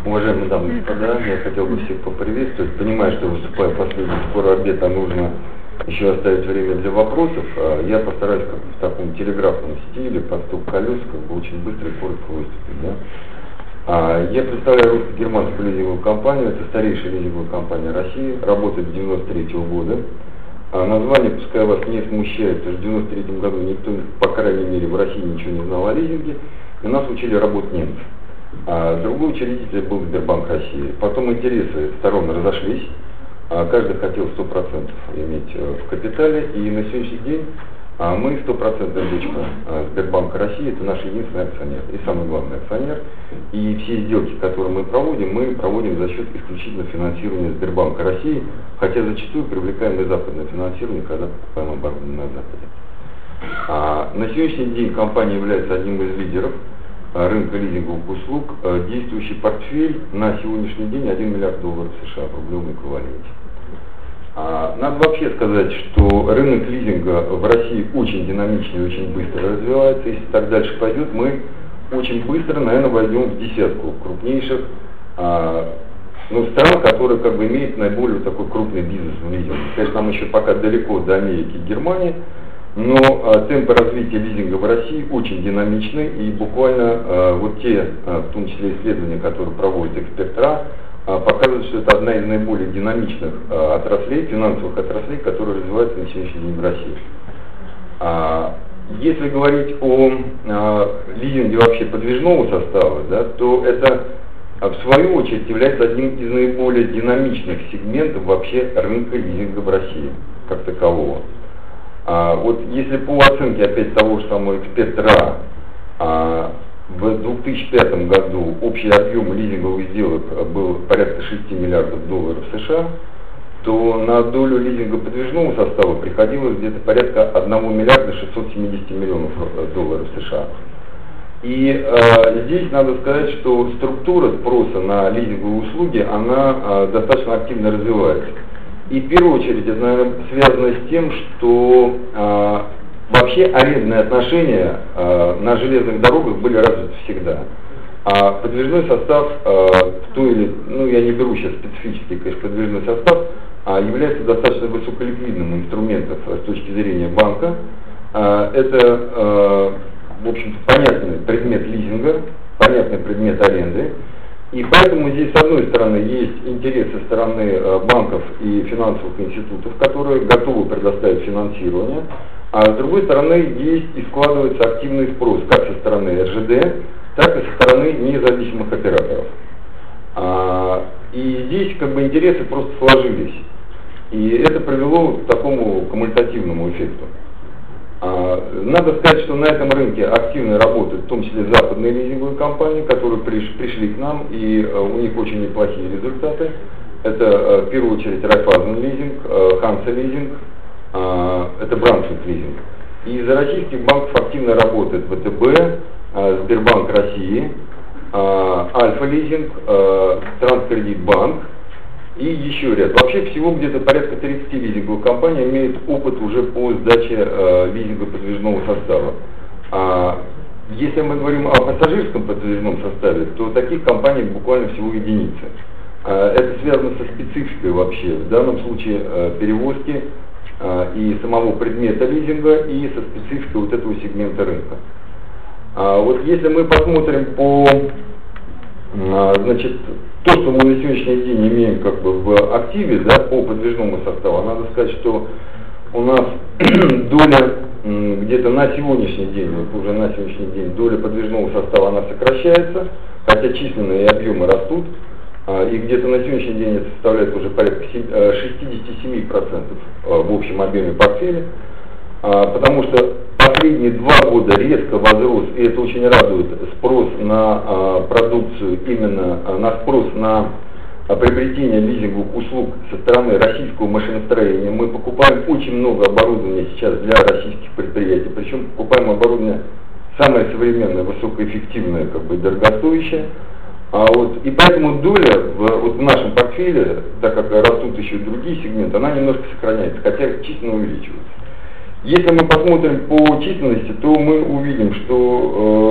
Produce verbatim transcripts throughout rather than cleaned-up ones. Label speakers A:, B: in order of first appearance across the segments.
A: Уважаемые дамы и господа, я хотел бы всех поприветствовать. Понимаю, что выступаю последний скоро обед, а нужно еще оставить время для вопросов. Я постараюсь как в таком телеграфном стиле, под стук колес, как бы очень быстро и коротко выступить. Да? Я представляю русско-германскую лизинговую компанию, это старейшая лизинговая компания России, работает с девяносто третьего года. Название, пускай вас не смущает, потому что в девяносто третьем году никто, по крайней мере, в России ничего не знал о лизинге, и нас учили работать немцы. А другой учредитель был Сбербанк России. Потом интересы сторон разошлись, а каждый хотел сто процентов иметь в капитале, и на сегодняшний день а мы сто процентов дочка Сбербанка России, это наш единственный акционер и самый главный акционер. И все сделки, которые мы проводим, мы проводим за счет исключительно финансирования Сбербанка России, хотя зачастую привлекаем и западное финансирование, когда покупаем оборудование на Западе. А на сегодняшний день компания является одним из лидеров рынка лизинговых услуг. Действующий портфель на сегодняшний день один миллиард долларов США в рублевом эквиваленте. Надо вообще сказать, что рынок лизинга в России очень динамичный и очень быстро развивается. Если так дальше пойдет, мы очень быстро, наверное, войдем в десятку крупнейших ну, стран, которые как бы имеют наиболее такой крупный бизнес в лизинге. Конечно, нам еще пока далеко до Америки и Германии, но а, темпы развития лизинга в России очень динамичны, и буквально а, вот те, а, в том числе исследования, которые проводит эксперт.ра, а, показывают, что это одна из наиболее динамичных а, отраслей, финансовых отраслей, которые развиваются на сегодняшний день в России. А, если говорить о а, лизинге вообще подвижного состава, да, то это а, в свою очередь является одним из наиболее динамичных сегментов вообще рынка лизинга в России как такового. А, вот если по оценке опять того же самого эксперт.ра а, в две тысячи пятом году общий объем лизинговых сделок был порядка шести миллиардов долларов США, то на долю лизинга подвижного состава приходилось где-то порядка одного миллиарда шестьсот семидесяти миллионов долларов США. И э, здесь надо сказать, что структура спроса на лизинговые услуги, она э, достаточно активно развивается. И в первую очередь это, наверное, связано с тем, что э, вообще арендные отношения э, на железных дорогах были развиты всегда. А подвижной состав, э, в той или, ну я не беру сейчас специфический, конечно, подвижной состав, а является достаточно высоколиквидным инструментом с точки зрения банка. Э, это, э, в общем-то, понятный предмет лизинга, понятный предмет аренды. И поэтому здесь, с одной стороны, есть интерес со стороны банков и финансовых институтов, которые готовы предоставить финансирование, а с другой стороны, есть и складывается активный спрос как со стороны эр жэ дэ, так и со стороны независимых операторов. И здесь как бы интересы просто сложились. И это привело к такому кумулятивному эффекту. Надо сказать, что на этом рынке активно работают в том числе западные лизинговые компании, которые приш, пришли к нам, и у них очень неплохие результаты. Это в первую очередь Райфайзен лизинг, Ханса лизинг, это Брауншвейг лизинг. И из российских банков активно работает вэ тэ бэ, Сбербанк России, Альфа лизинг, Транскредитбанк и еще ряд. Вообще всего где-то порядка тридцати лизинговых компаний имеют опыт уже по сдаче э, лизинга подвижного состава. А если мы говорим о пассажирском подвижном составе, то таких компаний буквально всего единицы. А, это связано со спецификой вообще, в данном случае э, перевозки э, и самого предмета лизинга, и со спецификой вот этого сегмента рынка. А, вот если мы посмотрим по, э, значит, то, что мы на сегодняшний день имеем как бы в активе, да, по подвижному составу, надо сказать, что у нас доля где-то на сегодняшний день, вот уже на сегодняшний день доля подвижного состава она сокращается, хотя численные объемы растут, и где-то на сегодняшний день это составляет уже порядка шестьдесят семь процентов в общем объеме портфеля, потому что последние два года резко возрос, и это очень радует, спрос на а, продукцию, именно а, на спрос на а, приобретение лизинговых услуг со стороны российского машиностроения. Мы покупаем очень много оборудования сейчас для российских предприятий, причем покупаем оборудование самое современное, высокоэффективное, как бы дорогостоящее. А вот, и поэтому доля в, вот в нашем портфеле, так как растут еще другие сегменты, она немножко сохраняется, хотя численно увеличивается. Если мы посмотрим по численности, то мы увидим, что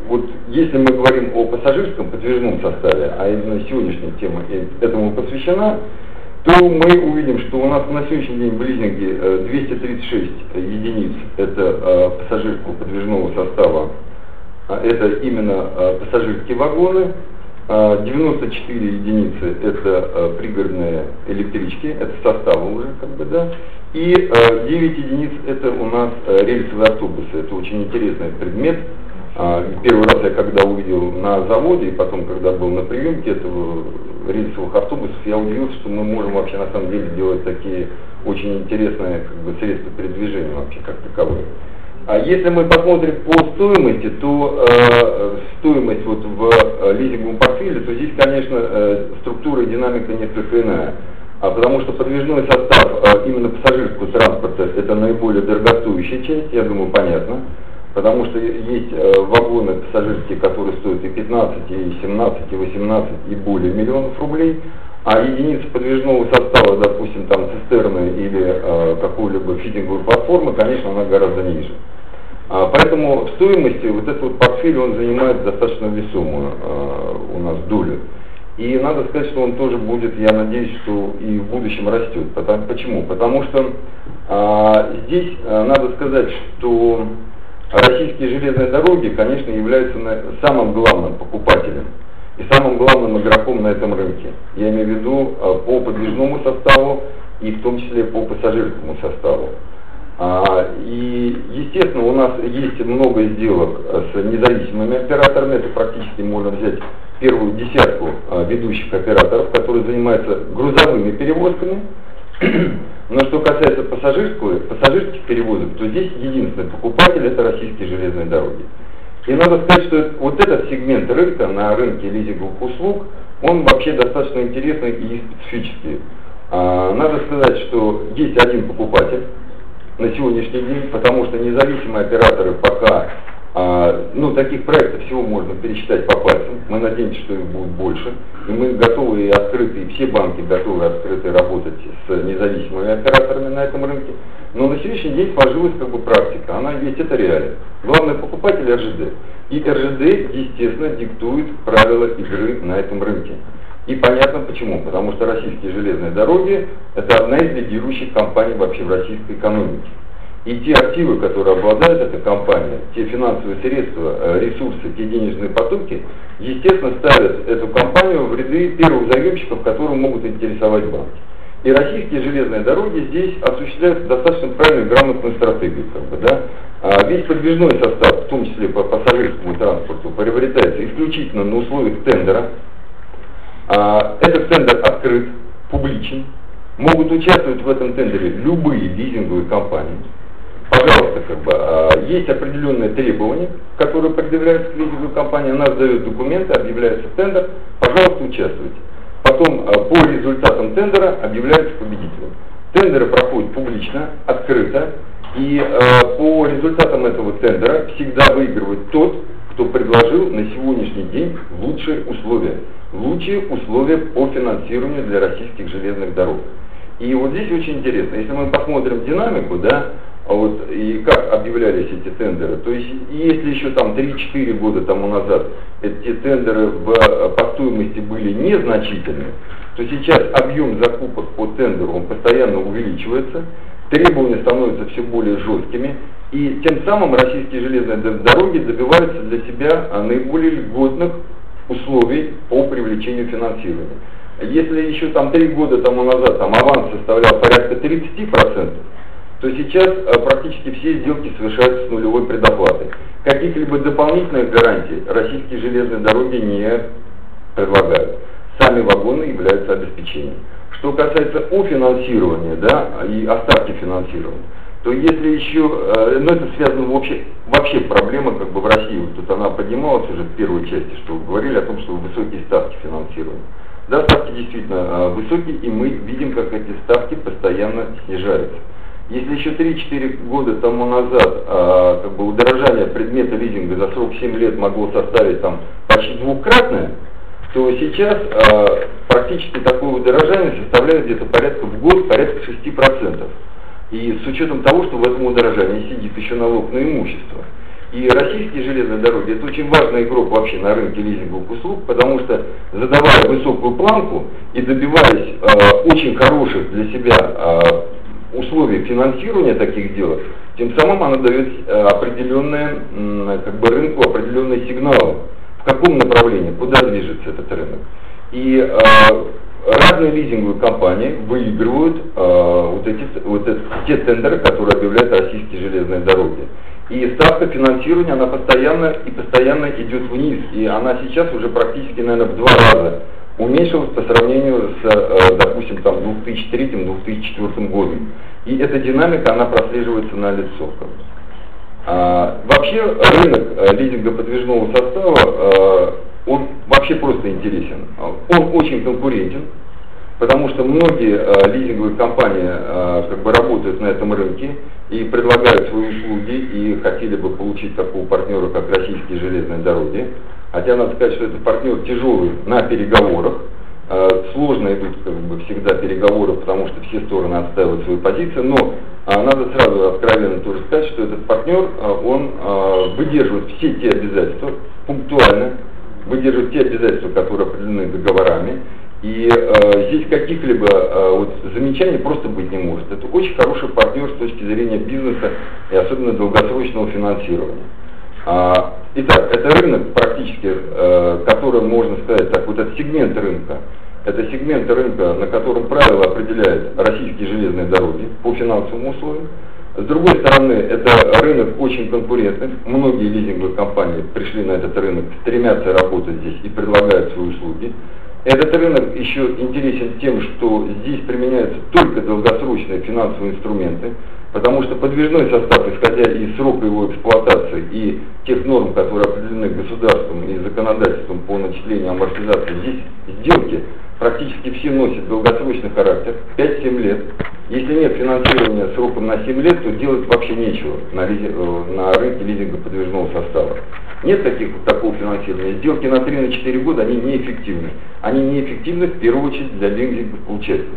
A: вот если мы говорим о пассажирском подвижном составе, а именно сегодняшняя тема этому посвящена, то мы увидим, что у нас на сегодняшний день в лизинге двести тридцать шесть единиц это пассажирского подвижного состава, это именно пассажирские вагоны, девяносто четыре единицы это пригородные электрички, это составы уже, как бы, да, и девять единиц это у нас рельсовые автобусы. Это очень интересный предмет. Первый раз я когда увидел на заводе, и потом, когда был на приемке этого рельсовых автобусов, я удивился, что мы можем вообще на самом деле делать такие очень интересные, как бы, средства передвижения вообще как таковые. А если мы посмотрим по стоимости, то э, стоимость вот в э, лизинговом портфеле, то здесь, конечно, э, структура и динамика несколько иная. А потому что подвижной состав э, именно пассажирского транспорта это наиболее дорогостоящая часть, я думаю, понятно. Потому что есть э, вагоны пассажирские, которые стоят и пятнадцать, и семнадцать, и восемнадцать, и более миллионов рублей. А единица подвижного состава, допустим, там цистерны или э, какой-либо фитинговой платформы, конечно, она гораздо ниже. А, поэтому в стоимости вот этот вот портфель, он занимает достаточно весомую э, у нас долю. И надо сказать, что он тоже будет, я надеюсь, что и в будущем растет. Потому, почему? Потому что э, здесь э, надо сказать, что российские железные дороги, конечно, являются самым главным покупателем и самым главным игроком на этом рынке. Я имею в виду э, по подвижному составу и в том числе по пассажирскому составу. А, и, естественно, у нас есть много сделок с независимыми операторами. Это практически можно взять первую десятку а, ведущих операторов, которые занимаются грузовыми перевозками. Но что касается пассажирского, пассажирских перевозок, то здесь единственный покупатель это российские железные дороги. И надо сказать, что вот этот сегмент рынка на рынке лизинговых услуг, он вообще достаточно интересный и специфический. А, надо сказать, что есть один покупатель на сегодняшний день, потому что независимые операторы пока, а, ну, таких проектов всего можно пересчитать по пальцам. Мы надеемся, что их будет больше. И мы готовы и открыты, и все банки готовы открыты работать с независимыми операторами на этом рынке. Но на сегодняшний день сложилась как бы практика, она есть, это реально. Главный покупатель эр жэ дэ. И эр жэ дэ, естественно, диктует правила игры на этом рынке. И понятно почему. Потому что российские железные дороги это одна из лидирующих компаний вообще в российской экономике. И те активы, которые обладает эта компания, те финансовые средства, ресурсы, те денежные потоки, естественно, ставят эту компанию в ряды первых заемщиков, которые могут интересовать банки. И российские железные дороги здесь осуществляют достаточно правильную и грамотную стратегию. Как бы, да? а весь подвижной состав, в том числе по пассажирскому транспорту, приобретается исключительно на условиях тендера. А, этот тендер открыт, публичен. Могут участвовать в этом тендере любые лизинговые компании. Пожалуйста, как бы, а, есть определенные требования, которые предъявляются к лизинговой компании. Она сдает документы, объявляется тендер. Пожалуйста, участвуйте. Потом а, по результатам тендера объявляется победителем. Тендеры проходят публично, открыто. И а, по результатам этого тендера всегда выигрывает тот, кто предложил на сегодняшний день лучшие условия. Лучшие условия по финансированию для российских железных дорог. И вот здесь очень интересно, если мы посмотрим динамику, да, вот, и как объявлялись эти тендеры, то есть если еще там три-четыре года тому назад эти тендеры в, по стоимости были незначительны, то сейчас объем закупок по тендеру он постоянно увеличивается, требования становятся все более жесткими, и тем самым российские железные дороги добиваются для себя наиболее льготных условий по привлечению финансирования. Если еще там три года тому назад там аванс составлял порядка тридцать процентов, то сейчас а, практически все сделки совершаются с нулевой предоплатой. Каких-либо дополнительных гарантий российские железные дороги не предлагают. Сами вагоны являются обеспечением. Что касается офинансирования, да, и оставки финансирования, то если еще, ну это связано вообще, вообще проблема как бы в России, вот тут она поднималась уже в первой части, что вы говорили о том, что высокие ставки финансирования. Да, ставки действительно высокие, и мы видим, как эти ставки постоянно снижаются. Если еще три-четыре года тому назад а, как бы удорожание предмета лизинга за сорок семь лет могло составить там почти двукратное, то сейчас а, практически такое удорожание составляет где-то порядка в год порядка шесть процентов. И с учетом того, что в этом удорожании сидит еще налог на имущество. И российские железные дороги — это очень важный игрок вообще на рынке лизинговых услуг, потому что, задавая высокую планку и добиваясь э, очень хороших для себя э, условий финансирования таких сделок, тем самым она дает э, определенные, э, как бы рынку определенные сигналы, в каком направлении, куда движется этот рынок. И э, разные лизинговые компании выигрывают э, вот, эти, вот эти, те тендеры, которые объявляют российские железные дороги. И ставка финансирования, она постоянно и постоянно идет вниз. И она сейчас уже практически, наверное, в два раза уменьшилась по сравнению с, э, допустим, там, две тысячи третьим — две тысячи четвёртым годом. И эта динамика, она прослеживается на лицо. А, вообще рынок э, лизинго-подвижного состава, э, он вообще просто интересен. Он очень конкурентен, потому что многие э, лизинговые компании э, как бы работают на этом рынке и предлагают свои услуги, и хотели бы получить такого партнера, как российские железные дороги. Хотя надо сказать, что этот партнер тяжелый на переговорах. Э, сложно идут как бы всегда переговоры, потому что все стороны отстаивают свои позиции, но э, надо сразу откровенно тоже сказать, что этот партнер, э, он э, выдерживает все те обязательства, пунктуально выдерживает те обязательства, которые определены договорами. И э, здесь каких-либо э, вот, замечаний просто быть не может. Это очень хороший партнер с точки зрения бизнеса и особенно долгосрочного финансирования. А, итак, это рынок практически, э, который, можно сказать так, вот этот сегмент рынка, это сегмент рынка, на котором правила определяют российские железные дороги по финансовым условиям. С другой стороны, это рынок очень конкурентный. Многие лизинговые компании пришли на этот рынок, стремятся работать здесь и предлагают свои услуги. Этот рынок еще интересен тем, что здесь применяются только долгосрочные финансовые инструменты, потому что подвижной состав, исходя из срока его эксплуатации и тех норм, которые определены государством и законодательством по начислению амортизации, здесь сделки практически все носят долгосрочный характер, пять-семь лет. Если нет финансирования сроком на семь лет, то делать вообще нечего на, лизинг, на рынке лизинга подвижного состава. Нет таких, такого финансирования. Сделки на три-четыре года, они неэффективны. Они неэффективны в первую очередь для лизинговых-получателей.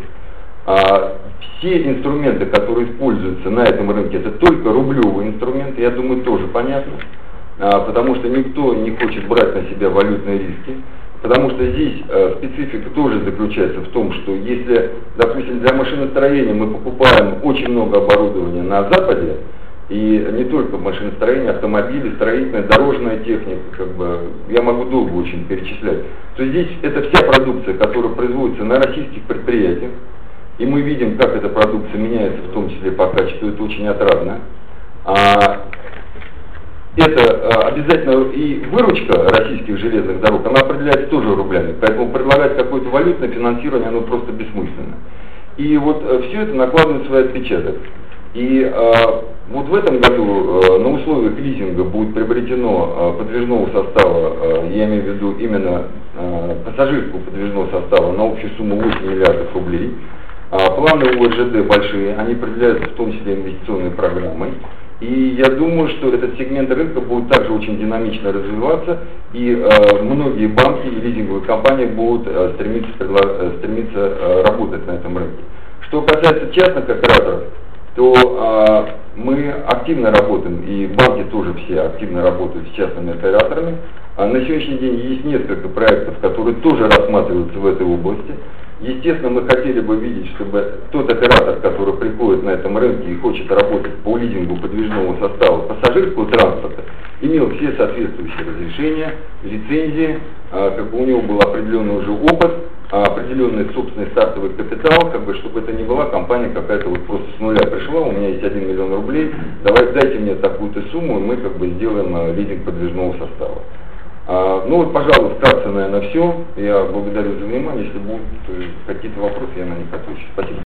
A: А все инструменты, которые используются на этом рынке, это только рублевые инструменты, я думаю, тоже понятно, а, потому что никто не хочет брать на себя валютные риски. Потому что здесь э, специфика тоже заключается в том, что если, допустим, для машиностроения мы покупаем очень много оборудования на Западе, и не только машиностроение, автомобили, строительная, дорожная техника, как бы, я могу долго очень перечислять, то здесь это вся продукция, которая производится на российских предприятиях, и мы видим, как эта продукция меняется, в том числе по качеству, это очень отрадно. А, это а, обязательно и выручка российских железных дорог, она определяется тоже рублями, поэтому предлагать какое-то валютное финансирование, оно просто бессмысленно. И вот а, все это накладывает свой отпечаток. И а, вот в этом году а, на условиях лизинга будет приобретено а, подвижного состава, а, я имею в виду именно а, пассажирского подвижного состава на общую сумму восемь миллиардов рублей. А, планы у ОРЖД большие, они определяются в том числе инвестиционной программой. И я думаю, что этот сегмент рынка будет также очень динамично развиваться, и э, многие банки и лизинговые компании будут э, стремиться, предла- стремиться э, работать на этом рынке. Что касается частных операторов, то э, мы активно работаем, и банки тоже все активно работают с частными операторами. А на сегодняшний день есть несколько проектов, которые тоже рассматриваются в этой области. Естественно, мы хотели бы видеть, чтобы тот оператор, который приходит на этом рынке и хочет работать по лизингу подвижного состава пассажирского транспорта, имел все соответствующие разрешения, лицензии, как бы у него был определенный уже опыт, определенный собственный стартовый капитал, как бы, чтобы это не была компания какая-то вот просто с нуля пришла, у меня есть один миллион рублей, давайте дайте мне такую-то сумму, и мы как бы сделаем лизинг подвижного состава. А, ну вот, пожалуй, вкратце, наверное, все. Я благодарю за внимание. Если будут какие-то вопросы, я на них отвечу. Спасибо.